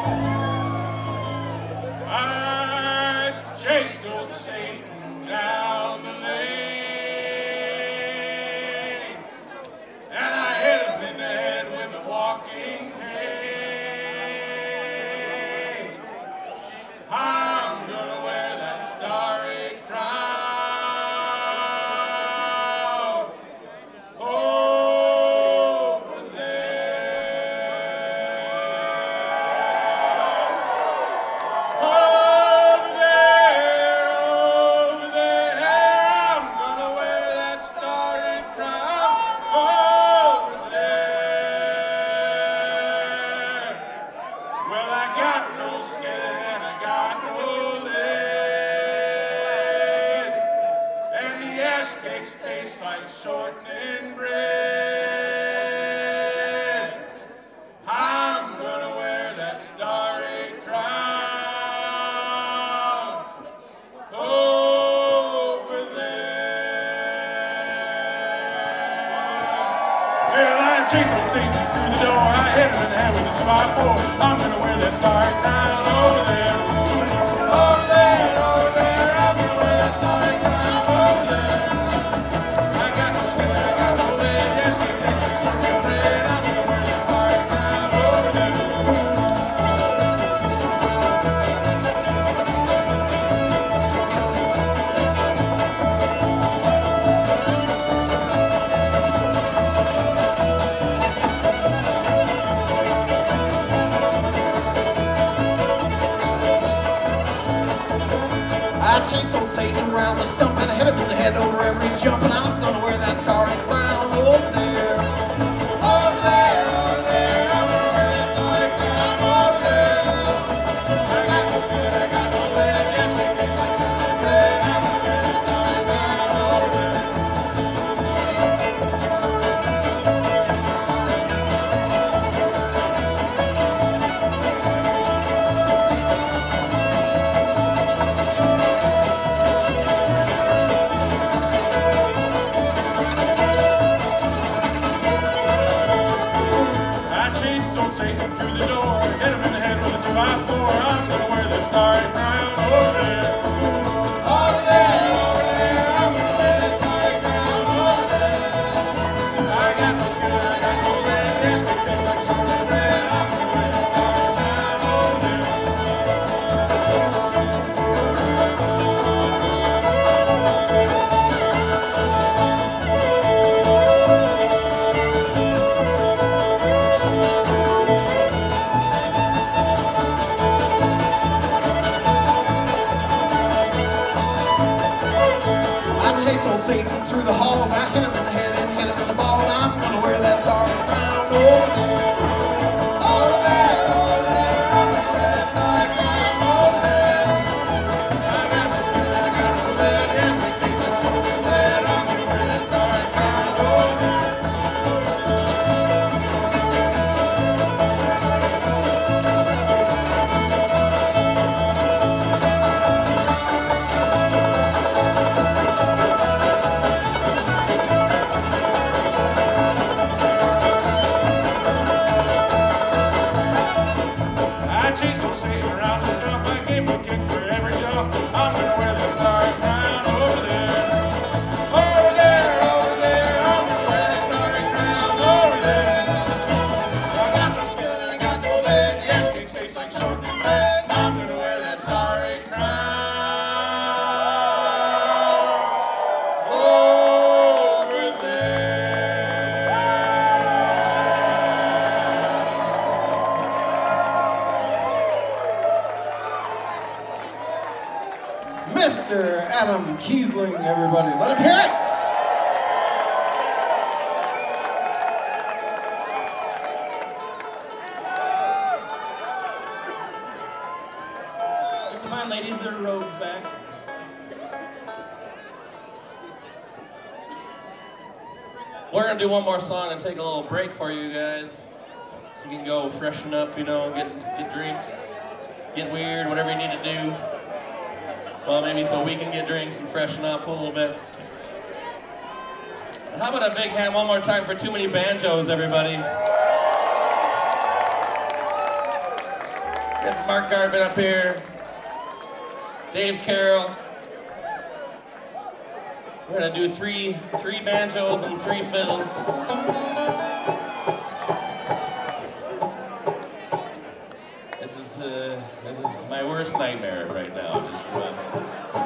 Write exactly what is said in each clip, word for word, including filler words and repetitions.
I chased old Satan down the lane, and I hit him in the head with a walking cane. I'm gonna wear that starry crown over there. Over there, over there, I'm gonna wear that starry crown over there. Well, I got no skin and I got no lid, and the ass cakes taste like shortening bread. I'm gonna wear that starry crown over there. Well, I chased old Satan through the door. I hit him in the head with a two by four. I'm gonna wear that starry crown over there. Over there, over there, I'm gonna wear that starry crown over there. I got no skin, I got no lid. Yes, it tastes like shortening bread. I'm gonna wear that starry crown over there. I chased old Satan around the stump and I hit him in the head over every jump, and I'm gonna wear that starry crown over there. Over there, over there, I'm gonna wear that starry crown over there. I got no skin, I got no lid, yes, it tastes like shortening bread. I'm gonna wear that starry crown over there. I chased old Satan through the door, hit him in the head with a two by four. I'm gonna wear the starry crown over there. Over there, over there, I'm gonna wear that starry crown over there. I got no skin, I got no lid. Yes, it tastes like shortening bread. I'm gonna wear the starry crown over there. I chased old Satan through the halls. I hit him in the head and hit him in the balls. I'm gonna wear that starry crown over there. Over there, over there, I'm gonna wear that starry crown over there. I got no skin, I got no lid, yes, it tastes like shortening bread. I'm gonna wear that starry crown over there. I chased old Satan around the stump. I gave him a kick for every jump. I'm gonna wear the starry crown over there. Over there, over there, I'm gonna wear the starry crown over there. I got no skin and I got no lid, yes, it tastes like shortening bread. I'm gonna wear that starry crown over there. Mister Adam Kiesling, everybody. Let him hear it. Come on, ladies, their rogues back. We're gonna do one more song and take a little break for you guys, so you can go freshen up, you know, get get drinks, get weird, whatever you need to do. Well, maybe so we can get drinks and freshen up a little bit. How about a big hand one more time for Too Many Banjos, everybody? Got Mark Garbin up here. Dave Carroll. We're gonna do three, three banjos and three fiddles. This is, uh, this is my worst nightmare right now. Just, uh,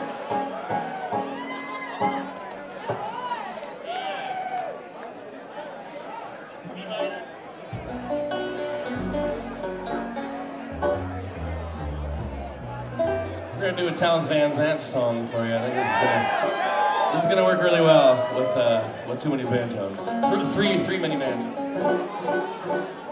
We're gonna do a Townes Van Zandt song for you. I think this is gonna, this is gonna work really well with uh, with too many banjos. Three, three, three many banjos.